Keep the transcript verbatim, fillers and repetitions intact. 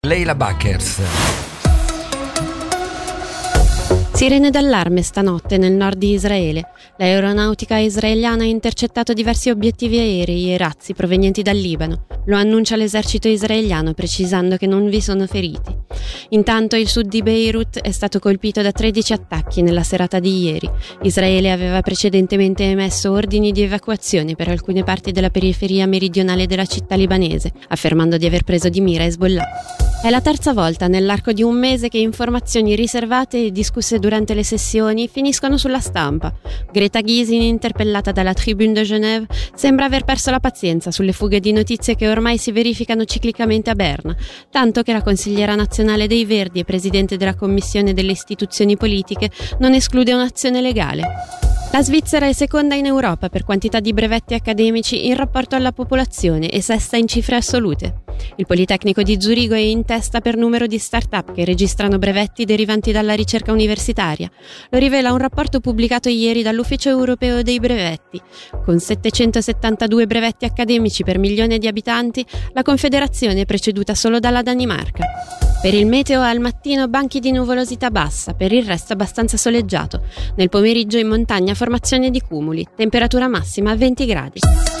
Leila Bakers. Sirene d'allarme stanotte nel nord di Israele. L'aeronautica israeliana ha intercettato diversi obiettivi aerei e razzi provenienti dal Libano. Lo annuncia l'esercito israeliano, precisando che non vi sono feriti. Intanto il sud di Beirut è stato colpito da tredici attacchi nella serata di ieri. Israele aveva precedentemente emesso ordini di evacuazione per alcune parti della periferia meridionale della città libanese, affermando di aver preso di mira Hezbollah. È la terza volta nell'arco di un mese che informazioni riservate e discusse durante le sessioni finiscono sulla stampa. Greta Gysin, interpellata dalla Tribune de Genève, sembra aver perso la pazienza sulle fughe di notizie che ormai si verificano ciclicamente a Berna, tanto che la consigliera nazionale dei Verdi e presidente della Commissione delle istituzioni politiche non esclude un'azione legale. La Svizzera è seconda in Europa per quantità di brevetti accademici in rapporto alla popolazione e sesta in cifre assolute. Il Politecnico di Zurigo è in testa per numero di start-up che registrano brevetti derivanti dalla ricerca universitaria. Lo rivela un rapporto pubblicato ieri dall'Ufficio Europeo dei Brevetti. Con settecentosettantadue brevetti accademici per milione di abitanti, la Confederazione è preceduta solo dalla Danimarca. Per il meteo al mattino banchi di nuvolosità bassa, per il resto abbastanza soleggiato. Nel pomeriggio in montagna formazione di cumuli, temperatura massima venti gradi.